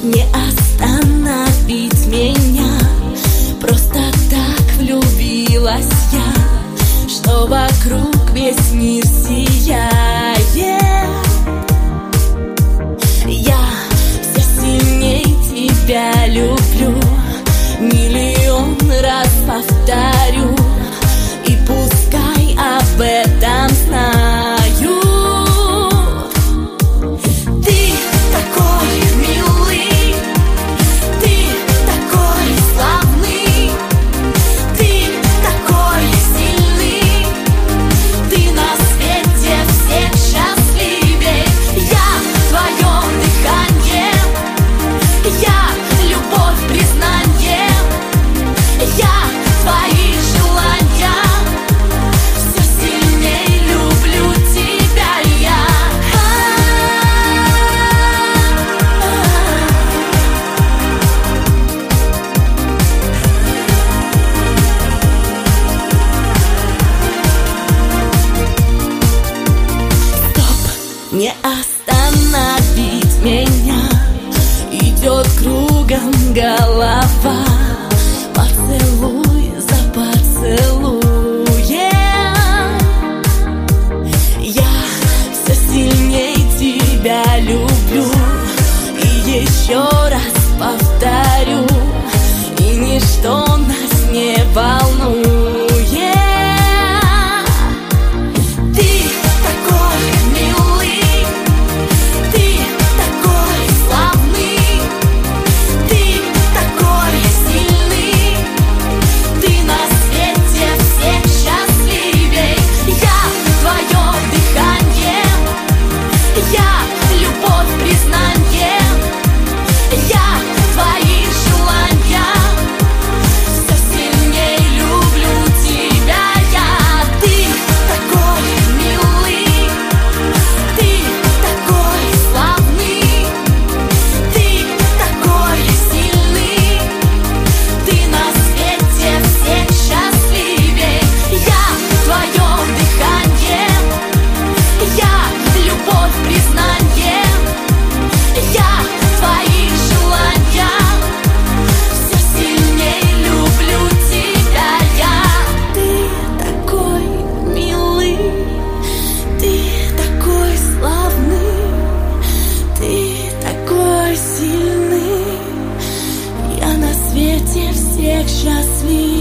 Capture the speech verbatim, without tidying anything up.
не остановить меня. Просто так влюбилась я, что вокруг весь мир сияет. Я все сильней тебя люблю, миллион раз повторю, и пускай об этом знаю. Ты такой милый, ты такой славный, ты такой сильный, ты на свете всех счастливей. Я твое дыхание, я любовь, признание, я твои желания, все сильней люблю тебя я. Стоп, не остановить меня, идет кругом голова. Поцелуй за поцелуем, я все сильней тебя люблю, и еще раз повторю, и ничто нас не волнует. Ты такой милый, ты такой славный, ты такой сильный, ты на свете всех счастливей. Я твое дыхание, я любовь, признание, я твои желания, все сильней люблю тебя я. Ты такой милый, ты такой славный, ты такой сильный, ты на свете всех счастливей. Я твое дыхание, я любовь, признание, я твои желания, все сильней люблю тебя я. Ты такой милый, ты такой славный, ты такой сильный, я на свете всех счастлив.